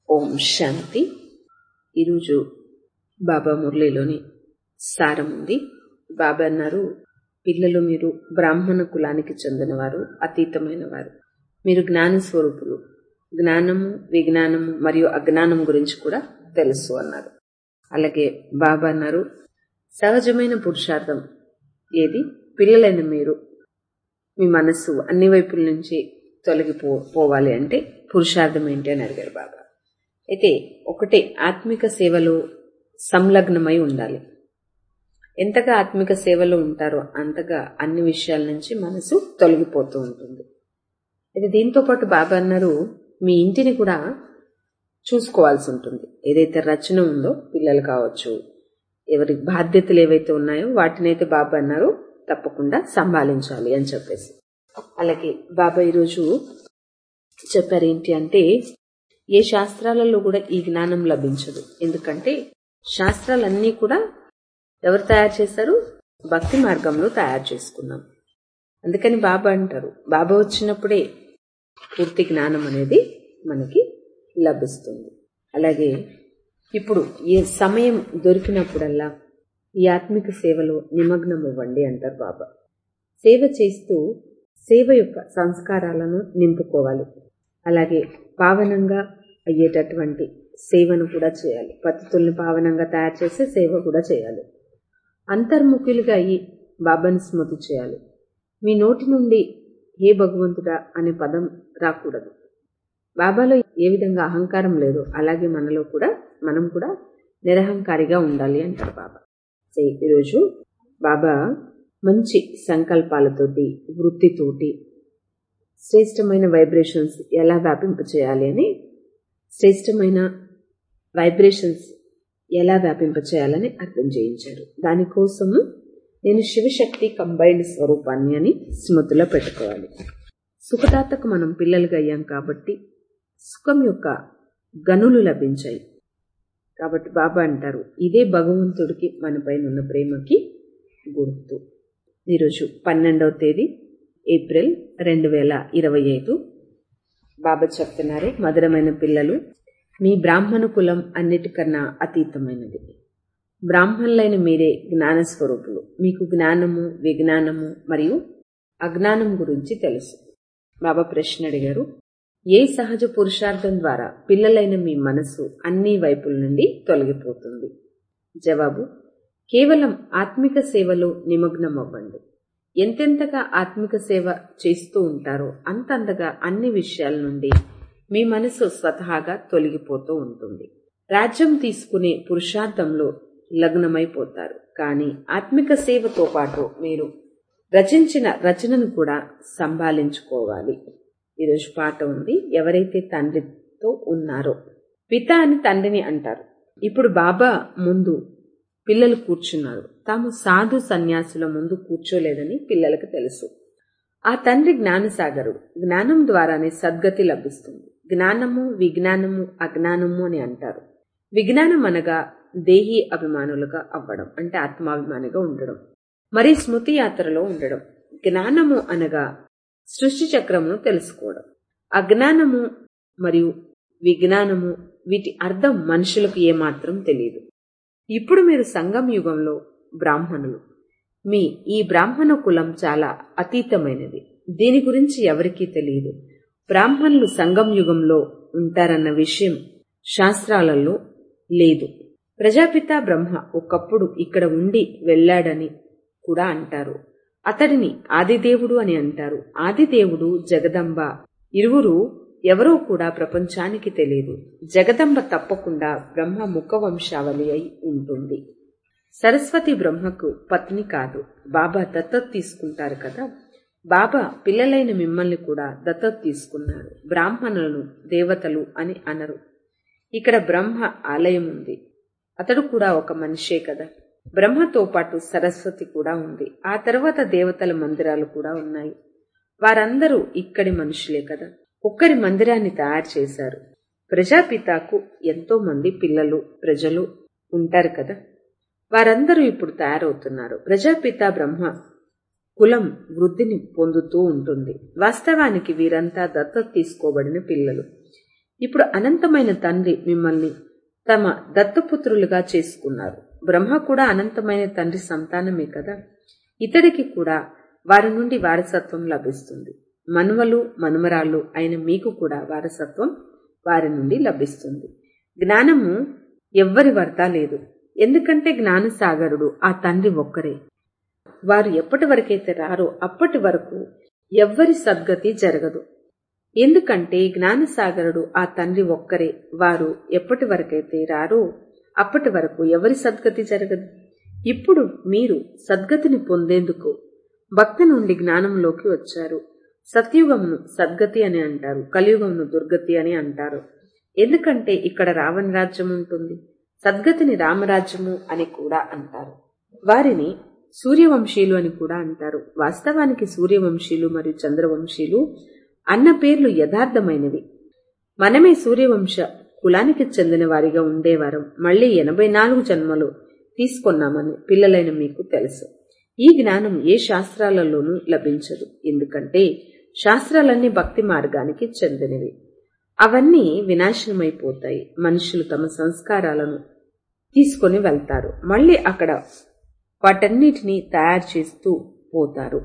ఓం శాంతి. ఈరోజు బాబా మురళిలోని సారం ఉంది. బాబా అన్నారు, పిల్లలు, మీరు బ్రాహ్మణ కులానికి చెందినవారు, అతీతమైన వారు. మీరు జ్ఞాన స్వరూపులు. జ్ఞానము, విజ్ఞానము మరియు అజ్ఞానం గురించి కూడా తెలుసు అన్నారు. అలాగే బాబా అన్నారు, సహజమైన పురుషార్థం ఏది? పిల్లలైన మీరు మీ మనస్సు అన్ని వైపుల నుంచి తొలగిపోవాలి అంటే పురుషార్థం ఏంటి అని అడిగారు బాబా. అయితే ఒకటే, ఆత్మిక సేవలో సంలగ్నమై ఉండాలి. ఎంతగా ఆత్మిక సేవలో ఉంటారో అంతగా అన్ని విషయాల నుంచి మనసు తొలగిపోతూ ఉంటుంది. అయితే దీంతో పాటు బాబా అన్నారు, మీ ఇంటిని కూడా చూసుకోవాల్సి ఉంటుంది. ఏదైతే రచన ఉందో, పిల్లలు కావచ్చు, ఎవరి బాధ్యతలు ఏవైతే ఉన్నాయో వాటినైతే బాబా అన్నారు తప్పకుండా సంభాళించాలి అని చెప్పేసి. అలాగే బాబా ఈరోజు చెప్పారు ఏంటి అంటే, ఏ శాస్త్రాలలో కూడా ఈ జ్ఞానం లభించదు. ఎందుకంటే శాస్త్రాలన్నీ కూడా ఎవరు తయారు చేశారు? భక్తి మార్గంలో తయారు చేసుకున్నాం. అందుకని బాబా అంటారు, బాబా వచ్చినప్పుడే పూర్తి జ్ఞానం అనేది మనకి లభిస్తుంది. అలాగే ఇప్పుడు ఏ సమయం దొరికినప్పుడల్లా ఈ ఆత్మిక సేవలో నిమగ్నం అవ్వండి అంటారు బాబా. సేవ చేస్తూ సేవ యొక్క సంస్కారాలను నింపుకోవాలి. అలాగే పావనంగా అయ్యేటటువంటి సేవను కూడా చేయాలి. పతితుల్ని పావనంగా తయారు చేసే సేవ కూడా చేయాలి. అంతర్ముఖులుగా అయ్యి బాబాని స్మృతి చేయాలి. మీ నోటి నుండి హే భగవంతుడా అనే పదం రాకూడదు. బాబాలో ఏ విధంగా అహంకారం లేదు, అలాగే మనం కూడా నిరహంకారిగా ఉండాలి అంటారు బాబా. ఈరోజు బాబా మంచి సంకల్పాలతోటి, వృత్తితోటి శ్రేష్టమైన వైబ్రేషన్స్ ఎలా వ్యాపింపచేయాలి అని, శ్రేష్టమైన వైబ్రేషన్స్ ఎలా వ్యాపింపచేయాలని అర్థం చేయించారు. దానికోసము నేను శివశక్తి కంబైన్డ్ స్వరూపాన్ని అని స్మృతిలో పెట్టుకోవాలి. సుఖదాతకు మనం పిల్లలుగా అయ్యాం కాబట్టి సుఖం యొక్క గనులు లభించాయి. కాబట్టి బాబా అంటారు, ఇదే భగవంతుడికి మనపైన ఉన్న ప్రేమకి గుర్తు. ఈరోజు 12వ తేదీ ఏప్రిల్ 2025. బాబా చెప్తున్నారు, మధురమైన పిల్లలు, మీ బ్రాహ్మణ కులం అన్నిటికన్నా అతీతమైనది. బ్రాహ్మణులైన మీరే జ్ఞాన స్వరూపులు. మీకు జ్ఞానము, విజ్ఞానము మరియు అజ్ఞానం గురించి తెలుసు. బాబా ప్రశ్న అడిగారు, ఏ సహజ పురుషార్థం ద్వారా పిల్లలైన మీ మనసు అన్ని వైపుల నుండి తొలగిపోతుంది? జవాబు, కేవలం ఆత్మిక సేవలో నిమగ్నం అవ్వండి. ఎంతెంతగా ఆత్మిక సేవ చేస్తూ ఉంటారో అంతంతగా అన్ని విషయాల నుండి మీ మనసు స్వతహాగా తొలగిపోతూ ఉంటుంది. రాజ్యం తీసుకునే పురుషార్థంలో లగ్నమైపోతారు. కానీ ఆత్మిక సేవతో పాటు మీరు రచించిన రచనను కూడా సంభాళించుకోవాలి. ఈరోజు పాట ఉంది, ఎవరైతే తండ్రితో ఉన్నారో, పిత అని తండ్రిని అంటారు. ఇప్పుడు బాబా ముందు పిల్లలు కూర్చున్నారు. తాము సాధు సన్యాసుల ముందు కూర్చోలేదని పిల్లలకు తెలుసు. ఆ తండ్రి జ్ఞానసాగరుడు. జ్ఞానం ద్వారానే సద్గతి లభిస్తుంది. జ్ఞానము, విజ్ఞానము, అజ్ఞానము అని అంటారు. విజ్ఞానం అనగా దేహీ అభిమానులుగా అవ్వడం, అంటే ఆత్మాభిమానిగా ఉండడం, మరి స్మృతి యాత్రలో ఉండడం. జ్ఞానము అనగా సృష్టి చక్రమును తెలుసుకోవడం. అజ్ఞానము మరియు విజ్ఞానము, వీటి అర్థం మనుషులకు ఏమాత్రం తెలియదు. ఇప్పుడు మీరు సంగం యుగంలో బ్రాహ్మణులు. ఈ బ్రాహ్మణ కులం చాలా అతీతమైనది. దీని గురించి ఎవరికీ తెలియదు. బ్రాహ్మణులు సంగం యుగంలో ఉంటారన్న విషయం శాస్త్రాలలో లేదు. ప్రజాపిత బ్రహ్మ ఒకప్పుడు ఇక్కడ ఉండి వెళ్లాడని కూడా అంటారు. అతడిని ఆదిదేవుడు అని అంటారు. ఆదిదేవుడు, జగదంబ ఇరువురు ఎవరో కూడా ప్రపంచానికి తెలియదు. జగదంబ తప్పకుండా బ్రహ్మ ముఖ వంశావళి అయి ఉంటుంది. సరస్వతి బ్రహ్మకు పత్ని కాదు. బాబా దత్తత తీసుకుంటారు కదా. బాబా పిల్లలైన మిమ్మల్ని కూడా దత్తత తీసుకున్నారు. బ్రాహ్మణులను దేవతలు అని అనరు. ఇక్కడ బ్రహ్మ ఆలయం ఉంది. అతడు కూడా ఒక మనిషే కదా. బ్రహ్మతో పాటు సరస్వతి కూడా ఉంది. ఆ తర్వాత దేవతల మందిరాలు కూడా ఉన్నాయి. వారందరూ ఇక్కడి మనుషులే కదా. ఒక్కరి మందిరాన్ని తయారు చేశారు. ప్రజాపితకు ఎంతో మంది పిల్లలు, ప్రజలు ఉంటారు కదా. వారందరూ ఇప్పుడు తయారవుతున్నారు. ప్రజాపిత బ్రహ్మ కులం వృద్ధిని పొందుతూ ఉంటుంది. వాస్తవానికి వీరంతా దత్తత తీసుకోబడిన పిల్లలు. ఇప్పుడు అనంతమైన తండ్రి మిమ్మల్ని తమ దత్తపుత్రులుగా చేసుకున్నారు. బ్రహ్మ కూడా అనంతమైన తండ్రి సంతానమే కదా. ఇతడికి కూడా వారి నుండి వారసత్వం లభిస్తుంది. మనుమలు మనుమరాళ్ళు అయిన మీకు కూడా వారసత్వం వారి నుండి లభిస్తుంది. జ్ఞానము ఎవ్వరి వద్ద లేదు, ఎందుకంటే జ్ఞానసాగరుడు ఆ తండ్రి ఒక్కరే. వారు ఎప్పటి వరకైతే రారో అప్పటి వరకు ఎవ్వరి సద్గతి జరగదు. ఎందుకంటే జ్ఞానసాగరుడు ఆ తండ్రి ఒక్కరే. వారు ఎప్పటి వరకైతే రారో అప్పటి వరకు ఎవరి సద్గతి జరగదు. ఇప్పుడు మీరు సద్గతిని పొందేందుకు భక్తి నుండి జ్ఞానంలోకి వచ్చారు. సత్యుగమును సద్గతి అని అంటారు, కలియుగమును దుర్గతి అని అంటారు. ఎందుకంటే ఇక్కడ రావణ రాజ్యం ఉంటుంది. సద్గతిని రామరాజ్యము అని కూడా అంటారు. వారిని సూర్యవంశీయులు అని కూడా అంటారు. వాస్తవానికి సూర్యవంశీయులు మరియు చంద్రవంశీయులు అన్న పేర్లు యథార్థమైనవి. మనమే సూర్యవంశ కులానికి చెందిన వారిగా ఉండేవారం. మళ్లీ 84 జన్మలు తీసుకున్నామని పిల్లలైన మీకు తెలుసు. ఈ జ్ఞానం ఏ శాస్త్రాలలోనూ లభించదు, ఎందుకంటే శాస్త్రాలన్నీ భక్తి మార్గానికి చెందినవి. అవన్నీ వినాశనమైపోతాయి. మనుషులు తమ సంస్కారాలను తీసుకుని వెళ్తారు, మళ్లీ అక్కడ వాటన్నిటినీ తయారు చేస్తూ పోతారు.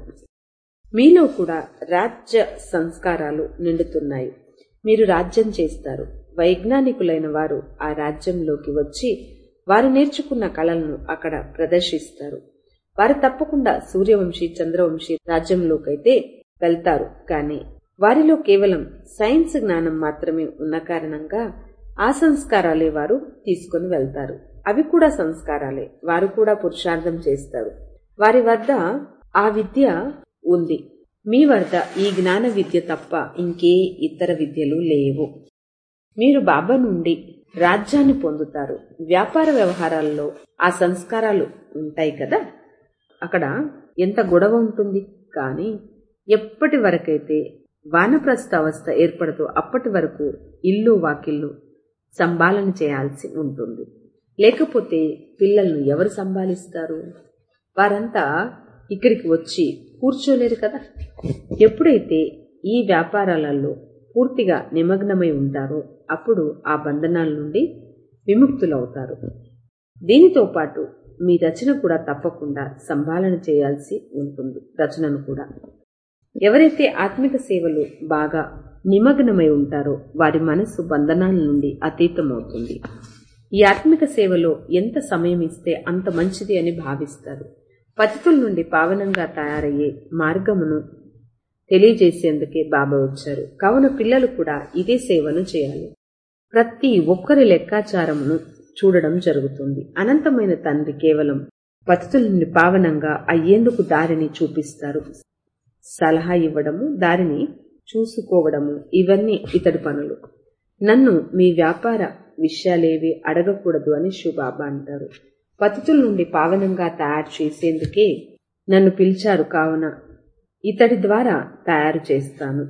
మీలో కూడా రాజ్య సంస్కారాలు నిండుతున్నాయి. మీరు రాజ్యం చేస్తారు. వైజ్ఞానికులైన వారు ఆ రాజ్యంలోకి వచ్చి వారు నేర్చుకున్న కళలను అక్కడ ప్రదర్శిస్తారు. వారు తప్పకుండా సూర్యవంశీ చంద్రవంశీ రాజ్యంలోకైతే వెళ్తారు. కానీ వారిలో కేవలం సైన్స్ జ్ఞానం మాత్రమే ఉన్న కారణంగా ఆ సంస్కారాలే వారు తీసుకుని వెళ్తారు. అవి కూడా సంస్కారాలే. వారు కూడా పురుషార్థం చేస్తారు. వారి వద్ద ఆ విద్య ఉంది. మీ వద్ద ఈ జ్ఞాన విద్య తప్ప ఇంకే ఇతర విద్యలు లేవు. మీరు బాబా నుండి రాజ్యాన్ని పొందుతారు. వ్యాపార వ్యవహారాల్లో ఆ సంస్కారాలు ఉంటాయి కదా. అక్కడ ఎంత గొడవ ఉంటుంది. కానీ ఎప్పటి వరకైతే వానప్రస్థ అవస్థ ఏర్పడతో అప్పటి వరకు ఇల్లు వాకిళ్ళు సంభాళన చేయాల్సి ఉంటుంది. లేకపోతే పిల్లలను ఎవరు సంభాళిస్తారు? వారంతా ఇక్కడికి వచ్చి కూర్చోలేరు కదా. ఎప్పుడైతే ఈ వ్యాపారాలలో పూర్తిగా నిమగ్నమై ఉంటారో అప్పుడు ఆ బంధనాల నుండి విముక్తులవుతారు. దీనితో పాటు మీ రచన కూడా తప్పకుండా సంభాళన చేయాల్సి ఉంటుంది. రచనను కూడా ఎవరైతే ఆత్మిక సేవలు బాగా నిమగ్నమై ఉంటారో వారి మనస్సు బంధనాల నుండి అతీతమవుతుంది. ఈ ఆత్మిక సేవలో ఎంత సమయం ఇస్తే అంత మంచిది అని భావిస్తారు. పతితుల నుండి పావనంగా తయారయ్యే మార్గమును తెలియజేసేందుకే బాబా వచ్చారు. కావున పిల్లలు కూడా ఇదే సేవను చేయాలి. ప్రతి ఒక్కరి లెక్కాచారమును చూడడం జరుగుతుంది. అనంతమైన తండ్రి కేవలం పతితుల నుండి పావనంగా అయ్యేందుకు దారిని చూపిస్తారు. సలహా ఇవ్వడము, దారిని చూసుకోవడము ఇవన్నీ ఇతడి పనులు. నన్ను మీ వ్యాపార విషయాలేవి అడగకూడదు అని బాబా అంటారు. పతితుల నుండి పావనంగా తయారు చేసేందుకే నన్ను పిలిచారు. కావున ఇతడి ద్వారా తయారు చేస్తాను.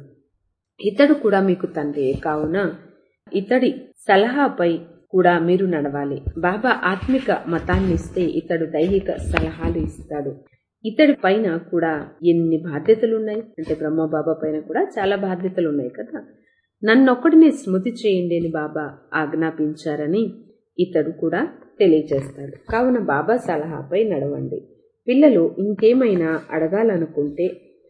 ఇతడు కూడా మీకు తండ్రి. కావున ఇతడి సలహాపై కూడా మీరు నడవాలి. బాబా ఆత్మిక మతాన్ని ఇస్తే ఇతడు దైహిక సలహాలు ఇస్తాడు. ఇతడి పైన కూడా ఎన్ని బాధ్యతలున్నాయి అంటే బ్రహ్మబాబా పైన కూడా చాలా బాధ్యతలున్నాయి కదా. నన్నొక్కడిని స్మృతి చేయండి అని బాబా ఆజ్ఞాపించారని ఇతడు కూడా తెలియజేస్తాడు. కావున బాబా సలహాపై నడవండి. పిల్లలు ఇంకేమైనా అడగాలనుకుంటే,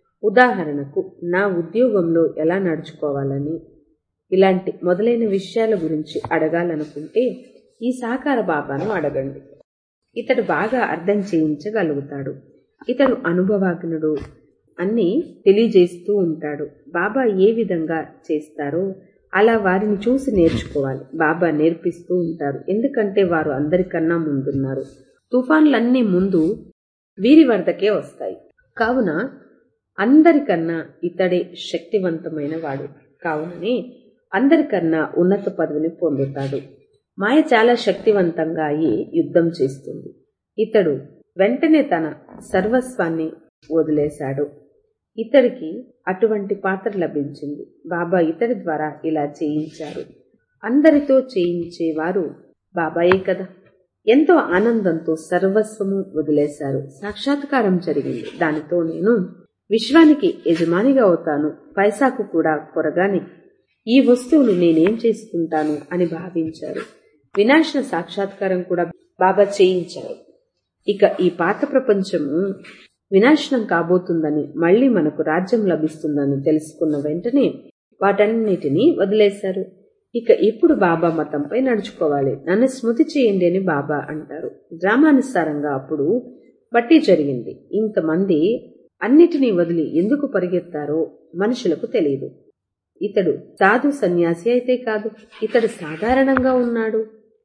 ఉదాహరణకు నా ఉద్యోగంలో ఎలా నడుచుకోవాలని ఇలాంటి మొదలైన విషయాల గురించి అడగాలనుకుంటే ఈ సాకార బాబాను అడగండి. ఇతడు బాగా అర్థం చేయించగలుగుతాడు. ఇతడు అనుభవజ్ఞుడు, అన్ని తెలియజేస్తూ ఉంటాడు. బాబా ఏ విధంగా చేస్తారో అలా వారిని చూసి నేర్చుకోవాలి. బాబా నేర్పిస్తూ ఉంటారు, ఎందుకంటే వారు అందరికన్నా ముందున్నారు. తుఫాన్లన్నీ ముందు వీరి వద్దకే వస్తాయి. కావున అందరికన్నా ఇతడే శక్తివంతమైన వాడు. కావుననే అందరికన్నా ఉన్నత పదవిని పొందుతాడు. మాయ చాలా శక్తివంతంగా అయి యుద్ధం చేస్తుంది. ఇతడు వెంటనే తన సర్వస్వాన్ని వదిలేశాడు. ఇతడికి అటువంటి పాత్ర లభించింది. బాబా ఇతడి ద్వారా ఇలా చేయించారు. అందరితో చేయించేవారు బాబాయే కదా. ఎంతో ఆనందంతో సర్వస్వము వదిలేశారు. సాక్షాత్కారం జరిగింది. దానితో నేను విశ్వానికి యజమానిగా అవుతాను, పైసాకు కూడా కొరగాని ఈ వస్తువును నేనేం చేసుకుంటాను అని భావించారు. వినాశన సాక్షాత్కారం కూడా బాబా చేయించారు. ఇక ఈ పాత ప్రపంచము వినాశనం కాబోతుందని, మళ్లీ మనకు రాజ్యం లభిస్తుందని తెలుసుకున్న వెంటనే వాటన్నిటినీ వదిలేశారు. ఇక ఇప్పుడు బాబా మతంపై నడుచుకోవాలి, నన్ను స్మృతి చేయండి అని బాబా అంటారు. డ్రామానుసారంగా అప్పుడు బట్టి జరిగింది. ఇంతమంది అన్నిటినీ వదిలి ఎందుకు పరిగెత్తారో మనుషులకు తెలియదు. ఇతడు సాధు సన్యాసి అయితే కాదు, ఇతడు సాధారణంగా ఉన్నాడు.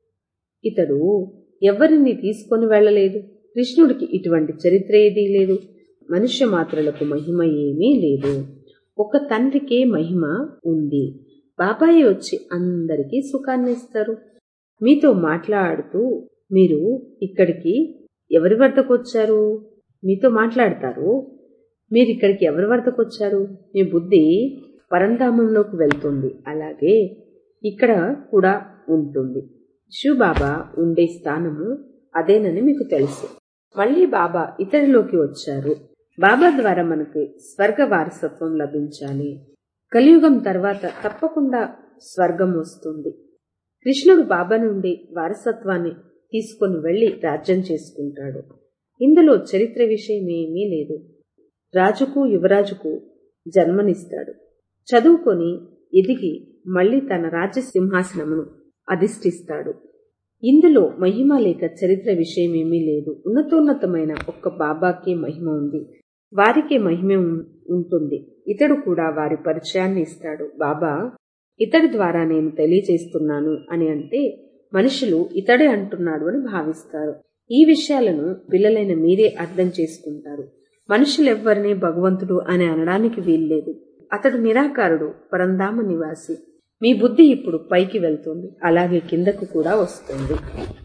ఇతడు ఎవరిని తీసుకొని వెళ్లలేదు. కృష్ణుడికి ఇటువంటి చరిత్ర ఏదీ లేదు. మనుష్య మాత్రలకు మహిమ ఏమీ లేదు. ఒక తండ్రికే మహిమ ఉంది. బాబాయే వచ్చి అందరికీ సుఖాన్ని ఇస్తారు. మీతో మాట్లాడుతూ మీరు ఇక్కడికి ఎవరి వద్దకు వచ్చారు? మీతో మాట్లాడతారు. మీరు ఇక్కడికి ఎవరి వద్దకు వచ్చారు? మీ బుద్ధి పరంధామంలోకి వెళ్తుంది. అలాగే ఇక్కడ కూడా ఉంటుంది. శివబాబా ఉండే స్థానము అదేనని మీకు తెలుసు. మళ్లీ బాబా ఇతడిలోకి వచ్చారు. బాబా ద్వారా మనకి స్వర్గ వారసత్వం లభించాలి. కలియుగం తర్వాత తప్పకుండా స్వర్గం వస్తుంది. కృష్ణుడు బాబా నుండి వారసత్వాన్ని తీసుకుని వెళ్లి రాజ్యం చేసుకుంటాడు. ఇందులో చరిత్ర విషయం ఏమీ లేదు. రాజుకు యువరాజుకు జన్మనిస్తాడు. చదువుకొని ఎదిగి మళ్లీ తన రాజ్య సింహాసనమును అధిష్ఠిస్తాడు. ఇందులో మహిమ లేక చరిత్ర విషయమేమీ లేదు. ఉన్నతోన్నతమైన ఒక్క బాబాకే మహిమ ఉంది. వారికే మహిమ ఉంటుంది. ఇతడు కూడా వారి పరిచయాన్ని ఇస్తాడు. బాబా ఇతడి ద్వారా నేను తెలియజేస్తున్నాను అని అంటే మనుషులు ఇతడే అంటున్నాడు అని భావిస్తారు. ఈ విషయాలను పిల్లలైన మీరే అర్థం చేసుకుంటారు. మనుషులెవ్వరినీ భగవంతుడు అని అనడానికి వీల్లేదు. అతడు నిరాకారుడు, పరంధామ నివాసి. మీ బుద్ధి ఇప్పుడు పైకి వెళ్తుంది, అలాగే కిందకు కూడా వస్తుంది.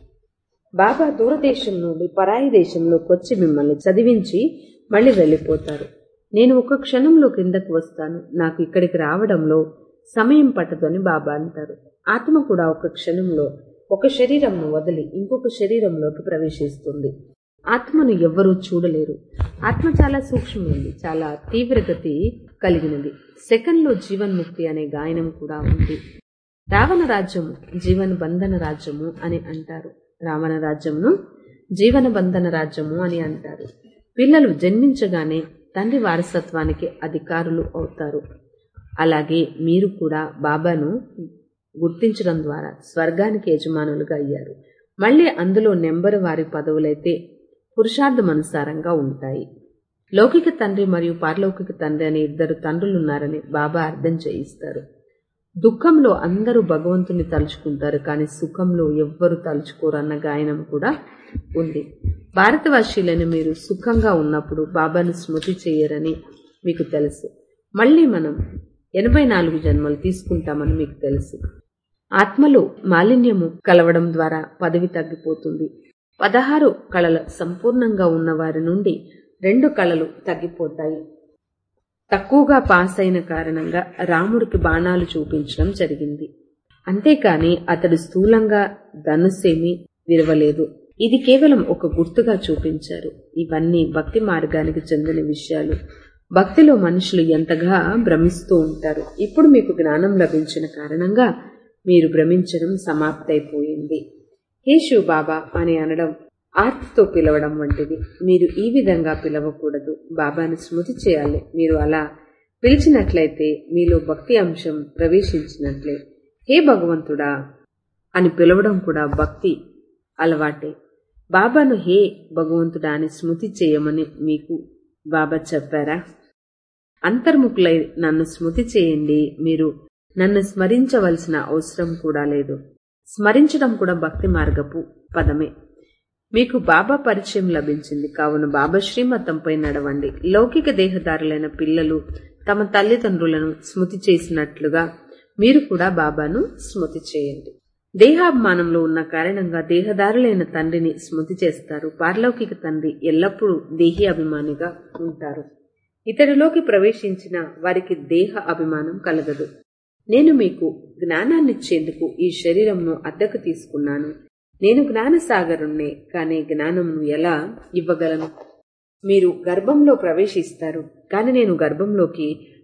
బాబా దూరదేశం నుండి పరాయి దేశంలోకి వచ్చి మిమ్మల్ని చదివించి మళ్లీ వెళ్లిపోతారు. నేను ఒక క్షణంలో కిందకు వస్తాను. నాకు ఇక్కడికి రావడంలో సమయం పట్టదు అని బాబా అంటారు. ఆత్మ కూడా ఒక క్షణంలో ఒక శరీరంను వదిలి ఇంకొక శరీరంలోకి ప్రవేశిస్తుంది. ఆత్మను ఎవ్వరూ చూడలేరు. ఆత్మ చాలా సూక్ష్మమైంది, చాలా తీవ్రగతి కలిగినది. సెకండ్లో జీవన్ముక్తి అనే గాయనం కూడా ఉంది. రావణ రాజ్యము జీవన బంధన రాజ్యము అని అంటారు. రావణ రాజ్యమును జీవన బంధన రాజ్యము అని అంటారు. పిల్లలు జన్మించగానే తండ్రి వారసత్వానికి అధికారులు అవుతారు. అలాగే మీరు కూడా బాబాను గుర్తించడం ద్వారా స్వర్గానికి యజమానులుగా అయ్యారు. మళ్లీ అందులో నెంబరు వారి పదవులైతే పురుషార్థమనుసారంగా ఉంటాయి. లౌకిక తండ్రి మరియు పారలౌకిక తండ్రి అనే ఇద్దరు తండ్రులున్నారని బాబా అర్థం చేయిస్తారు. దుఃఖంలో అందరూ భగవంతుని తలుచుకుంటారు, కానీ సుఖంలో ఎవ్వరూ తలుచుకోరు అన్న గాయనం కూడా ఉంది. భారతవాసీలైన మీరు సుఖంగా ఉన్నప్పుడు బాబాను స్మృతి చేయరని మీకు తెలుసు. మళ్లీ మనం 84 జన్మలు తీసుకుంటామని మీకు తెలుసు. ఆత్మలో మాలిన్యము కలవడం ద్వారా పదవి తగ్గిపోతుంది. 16 కళలు సంపూర్ణంగా ఉన్న వారి నుండి 2 కళలు తగ్గిపోతాయి. తక్కువగా పాస్ అయిన కారణంగా రాముడికి బాణాలు చూపించడం జరిగింది. అంతేకాని అతడు స్థూలంగా ధనుస్సేమీ విరవలేదు. ఇది కేవలం ఒక గుర్తుగా చూపించారు. ఇవన్నీ భక్తి మార్గానికి చెందిన విషయాలు. భక్తిలో మనుషులు ఎంతగా భ్రమిస్తూ ఉంటారు. ఇప్పుడు మీకు జ్ఞానం లభించిన కారణంగా మీరు భ్రమించడం సమాప్తైపోయింది. హే శివ బాబా అని అనడం ఆర్తితో పిలవడం వంటిది. మీరు ఈ విధంగా పిలవకూడదు. బాబాను స్మృతి చేయాలి. మీరు అలా పిలిచినట్లయితే మీలో భక్తి అంశం ప్రవేశించినట్లే. హే భగవంతుడా అని పిలవడం కూడా భక్తి అలవాటే. బాబాను హే భగవంతుడా అని స్మృతి చేయమని మీకు బాబా చెప్పారా? అంతర్ముఖులై నన్ను స్మృతి చేయండి. మీరు నన్ను స్మరించవలసిన అవసరం కూడా లేదు. స్మరించడం కూడా భక్తి మార్గపు పదమే. మీకు బాబా పరిచయం లభించింది కావున బాబా శ్రీమతంపై నడవండి. లౌకిక దేహదారులైన పిల్లలు తమ తల్లిదండ్రులను స్మృతి చేసినట్లుగా మీరు కూడా బాబాను స్మృతి చేయండి. దేహాభిమానంలో ఉన్న కారణంగా దేహదారులైన తండ్రిని స్మృతి చేస్తారు. పారలౌకిక తండ్రి ఎల్లప్పుడూ దేహి అభిమానిగా ఉంటారు. ఇతడిలోకి ప్రవేశించిన వారికి దేహ అభిమానం కలగదు. నేను మీకు జ్ఞానాన్నిచ్చేందుకు ఈ శరీరంను అద్దెకు తీసుకున్నాను. నేను జ్ఞానసాగరుణ్ణే, కానీ జ్ఞానంను ఎలా ఇవ్వగలను? మీరు గర్భంలో ప్రవేశిస్తారు, కానీ నేను గర్భంలోకి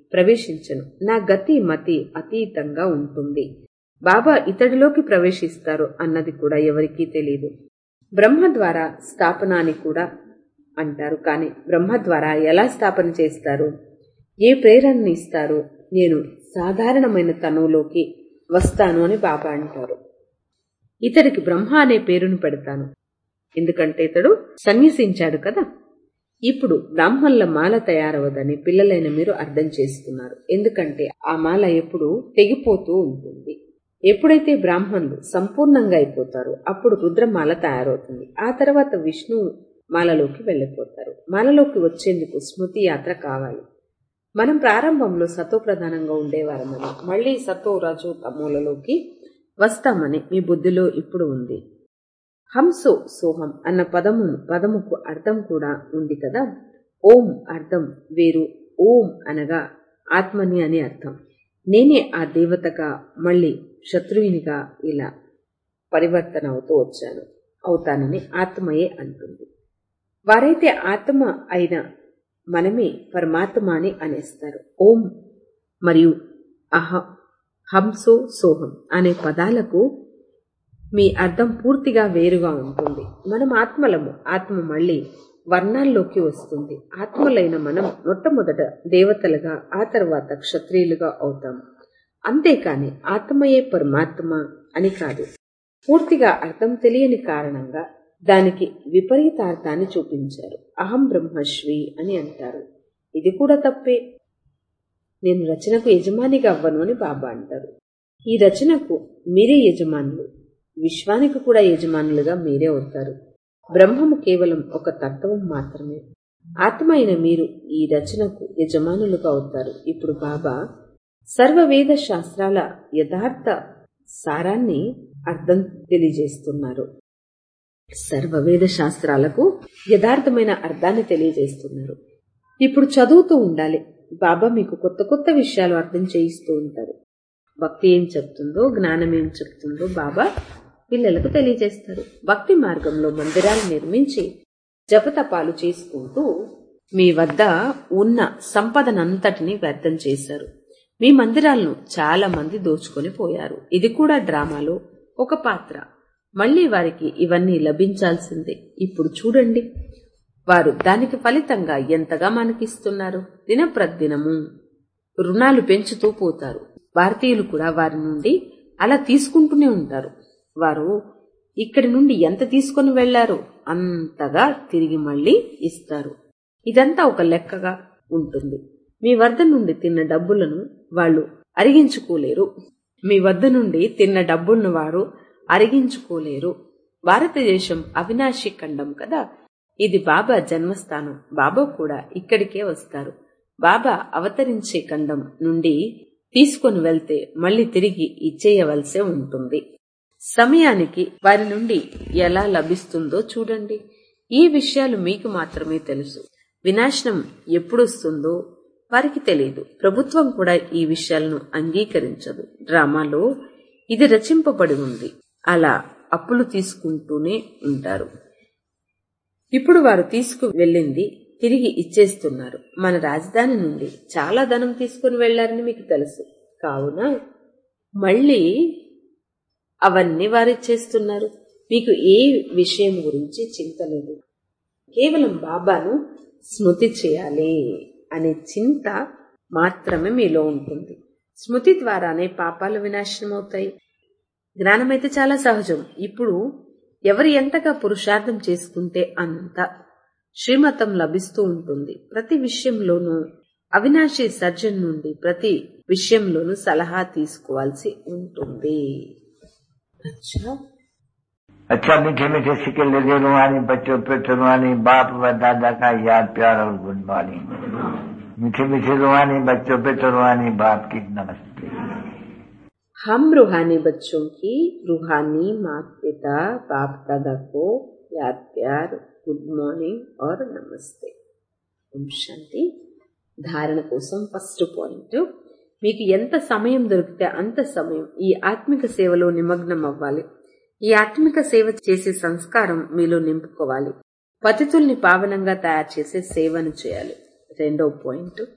ప్రవేశించను. నా గతి మతి అతీతంగా ఉంటుంది. బాబా ఇతడిలోకి ప్రవేశిస్తారు అన్నది కూడా ఎవరికీ తెలియదు. బ్రహ్మ ద్వారా స్థాపన అని కూడా అంటారు. కానీ బ్రహ్మ ద్వారా ఎలా స్థాపన చేస్తారు, ఏ ప్రేరణని ఇస్తారు? నేను సాధారణమైన తనువులోకి వస్తాను అని బాబా అంటారు. ఇతడికి బ్రహ్మ అనే పేరును పెడతాను, ఎందుకంటే ఇతడు సన్యసించాడు కదా. ఇప్పుడు బ్రాహ్మణుల మాల తయారవదని పిల్లలైన మీరు అర్థం చేసుకున్నారు. ఎందుకంటే ఆ మాల ఎప్పుడు తెగిపోతూ ఉంటుంది. ఎప్పుడైతే బ్రాహ్మణులు సంపూర్ణంగా అయిపోతారో అప్పుడు రుద్రమాల తయారవుతుంది. ఆ తర్వాత విష్ణు మాలలోకి వెళ్ళిపోతారు. మాలలోకి వచ్చేందుకు స్మృతి యాత్ర కావాలి. మనం ప్రారంభంలో సతో ప్రధానంగా ఉండేవారమని, మళ్లీ సతో రజో తమోలలోకి వస్తామని మీ బుద్ధిలో ఇప్పుడు ఉంది. హంసో సోహం అన్న పదముకు అర్థం కూడా ఉంది కదా. ఓం అర్థం వేరు. ఓం అనగా ఆత్మని అని అర్థం. నేనే ఆ దేవతగా మళ్లీ శత్రువునిగా ఇలా పరివర్తన అవుతానని ఆత్మయే అంటుంది. వారైతే ఆత్మ అయిన మనమే పరమాత్మ అని అనేస్తారు. ఓం మరియు హంసో సోహం అనే పదాలకు మీ అర్థం పూర్తిగా వేరుగా ఉంటుంది. మనం ఆత్మలము. ఆత్మ మళ్లీ వర్ణాల్లోకి వస్తుంది. ఆత్మలైన మనం మొట్టమొదట దేవతలుగా, ఆ తర్వాత క్షత్రియులుగా అవుతాము. అంతేకాని ఆత్మయే పరమాత్మ అని కాదు. పూర్తిగా అర్థం తెలియని కారణంగా దానికి విపరీతార్థాన్ని చూపించారు. అహం బ్రహ్మశ్రీ అని అంటారు. ఇది కూడా తప్పే. నేను రచనకు యజమానిగా అవ్వను అని బాబా అంటారు. ఈ రచనకు మీరే యజమానులు, విశ్వానికి కూడా యజమానులుగా మీరే అవుతారు. బ్రహ్మము కేవలం ఒక తత్వం మాత్రమే. ఆత్మ అయిన మీరు ఈ రచనకు యజమానులుగా అవుతారు. ఇప్పుడు బాబా సర్వవేద శాస్త్రాల యథార్థ సారాన్ని అర్థం తెలియజేస్తున్నారు. సర్వవేద శాస్త్రాలకు యథార్థమైన అర్థాన్ని తెలియజేస్తున్నారు. ఇప్పుడు చదువుతూ ఉండాలి. బాబా మీకు కొత్త కొత్త విషయాలు అర్థం చేయిస్తూ ఉంటారు. భక్తి ఏం చెప్తుందో, జ్ఞానం ఏం చెప్తుందో బాబా పిల్లలకు తెలియజేస్తారు. భక్తి మార్గంలో మందిరాలు నిర్మించి జపతపాలు చేసుకుంటూ మీ వద్ద ఉన్న సంపదనంతటిని వ్యర్థం చేశారు. మీ మందిరాలను చాలా మంది దోచుకొని పోయారు. ఇది కూడా డ్రామాలో ఒక పాత్ర. మళ్లీ వారికి ఇవన్నీ లభించాల్సిందే. ఇప్పుడు చూడండి, వారు దానికి ఫలితంగా ఎంతగా మనకిస్తున్నారు. దినప్రదినము రుణాలు పెంచుతూ పోతారు. భారతీయులు కూడా వారి నుండి అలా తీసుకుంటూనే ఉంటారు. వారు ఇక్కడి నుండి ఎంత తీసుకుని వెళ్లారో అంతగా తిరిగి మళ్లీ ఇస్తారు. ఇదంతా ఒక లెక్కగా ఉంటుంది. మీ వద్ద నుండి తిన్న డబ్బులను వాళ్లు అరిగించుకోలేరు. భారతదేశం అవినాశి ఖండం కదా. ఇది బాబా జన్మస్థానం. బాబా కూడా ఇక్కడికే వస్తారు. బాబా అవతరించే ఖండం నుండి తీసుకుని వెళ్తే మళ్లీ తిరిగి ఇచ్చేయవలసే ఉంటుంది. సమయానికి వారి నుండి ఎలా లభిస్తుందో చూడండి. ఈ విషయాలు మీకు మాత్రమే తెలుసు. వినాశనం ఎప్పుడొస్తుందో వారికి తెలియదు. ప్రభుత్వం కూడా ఈ విషయాలను అంగీకరించదు. డ్రామాలో ఇది రచింపబడి ఉంది. అలా అప్పులు తీసుకుంటూనే ఉంటారు. ఇప్పుడు వారు తీసుకు వెళ్ళింది తిరిగి ఇచ్చేస్తున్నారు. మన రాజధాని నుండి చాలా ధనం తీసుకుని వెళ్లారని మీకు తెలుసు. కావున మళ్లీ అవన్నీ వారిచ్చేస్తున్నారు. మీకు ఏ విషయం గురించి చింత లేదు. కేవలం బాబాను స్మృతి చేయాలి అనే చింత మాత్రమే మీలో ఉంటుంది. స్మృతి ద్వారానే పాపాలు వినాశనమవుతాయి. జ్ఞానమైతే చాలా సహజం. ఇప్పుడు ఎవరు ఎంతగా పురుషార్థం చేసుకుంటే అంత శ్రీమతం లభిస్తూ ఉంటుంది. ప్రతి విషయంలోనూ అవినాశి సర్జన్ నుండి ప్రతి విషయంలోనూ సలహా తీసుకోవాల్సి ఉంటుంది. अच्छा मीठे मीठे सिक्के लगे रुहानी बच्चों पे रुहानी बाप व दादा का याद प्यार और गुड मॉर्निंग। मीठे मीठे रुहानी बच्चों पे रुहानी बाप की नमस्ते। हम रूहानी बच्चों की रूहानी माता पिता बाप दादा को याद प्यार गुड మార్నింగ్ और నమస్తే. ఓం శాంతి. ధారణ కోసం ఫస్ట్ పాయింట్, మీకు ఎంత సమయం దొరికితే అంత సమయం ఈ ఆత్మిక సేవలో నిమగ్నం అవ్వాలి. ఈ ఆత్మిక సేవ చేసే సంస్కారం మీలో నింపుకోవాలి. పతితుల్ని పావనంగా తయారు చేసే సేవను చేయాలి. రెండో పాయింట్,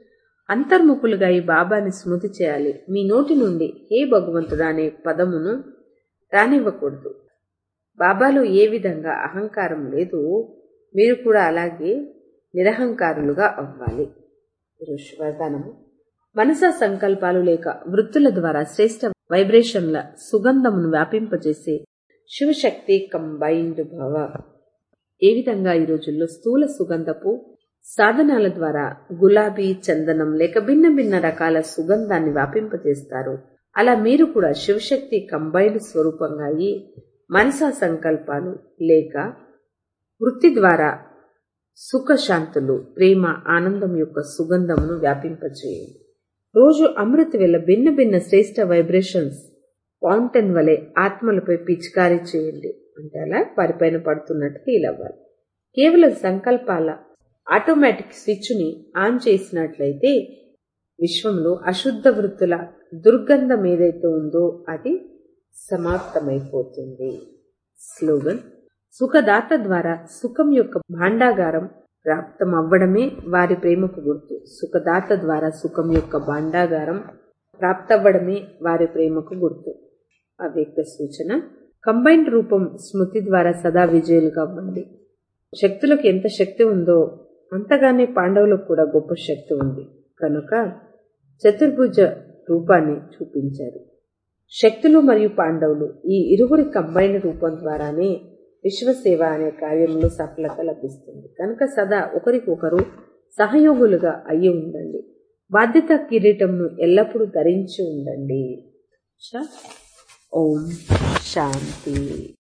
అంతర్ముఖులుగా ఈ బాబాని స్మృతి చేయాలి. మీ నోటి నుండి హే భగవంతుడా అనే పదమును రానివ్వకూడదు. బాబాలో ఏ విధంగా అహంకారం లేదు, మీరు కూడా అలాగే నిరహంకారులుగా అవ్వాలి. వరదానము: మనసా సంకల్పాలు లేక వృత్తుల ద్వారా శ్రేష్ట వైబ్రేషన్ల సుగంధమును వ్యాపింపజేసే శివశక్తి కంబైన్డ్ భవ. ఏ విధంగా ఈ రోజుల్లో స్థూల సుగంధపు సాధనాల ద్వారా గులాబీ, చందనం లేక భిన్న భిన్న రకాల సుగంధాన్ని వ్యాపింపజేస్తారు, అలా మీరు కూడా శివశక్తి కంబైన్డ్ స్వరూపంగా అయి మనసా సంకల్పాలు లేక వృత్తి ద్వారా సుఖశాంతులు, ప్రేమ, ఆనందం యొక్క సుగంధమును వ్యాపింపచేయండి. రోజు అమృత వేళ భిన్న భిన్న శ్రేష్ట వైబ్రేషన్స్ ఫౌంటైన్ వలె ఆత్మలపై పిచికారీ చేయండి. అంటే అలా వారిపైన పడుతున్నట్టు ఫీల్ అవ్వాలి. కేవలం సంకల్పాల ఆటోమేటిక్ స్విచ్ ని ఆన్ చేసినట్లయితే విశ్వంలో అశుద్ధ వృత్తుల దుర్గంధం ఏదైతే ఉందో అది సమాప్తమైపోతుంది. స్లోగన్: సుఖదాత ద్వారా సుఖం యొక్క భాండాగారం ప్రాప్తం అవ్వడమే వారి ప్రేమకు గుర్తు. సుఖదాత ద్వారా సుఖం యొక్క భాండాగారం ప్రాప్తవ్వడమే వారి ప్రేమకు గుర్తు. అవ్యక్త సూచన: కంబైన్డ్ రూపం స్మృతి ద్వారా సదా విజయులుగా అవ్వండి. శక్తులకు ఎంత శక్తి ఉందో అంతగానే పాండవులకు కూడా గొప్ప శక్తి ఉంది కనుక చతుర్భుజ రూపాన్ని చూపించారు. శక్తులు మరియు పాండవులు ఈ ఇరువురి కంబైన్డ్ రూపం ద్వారానే విశ్వసేవ అనే కార్యంలో సఫలత లభిస్తుంది. కనుక సదా ఒకరికొకరు సహయోగులుగా అయ్యి ఉండండి. బాధ్యత కిరీటంను ఎల్లప్పుడూ ధరించి ఉండండి. ఓం శాంతి.